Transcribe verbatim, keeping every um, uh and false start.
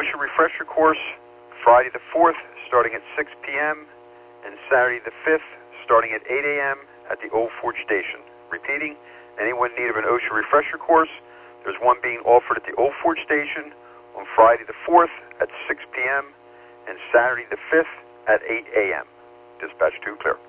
OSHA refresher course Friday the fourth starting at six p m and Saturday the fifth starting at eight a m at the Old Fort Station. Repeating, anyone in need of an OSHA refresher course, there's one being offered at the Old Fort Station on Friday the fourth at six p m and Saturday the fifth at eight a m Dispatch two, clear.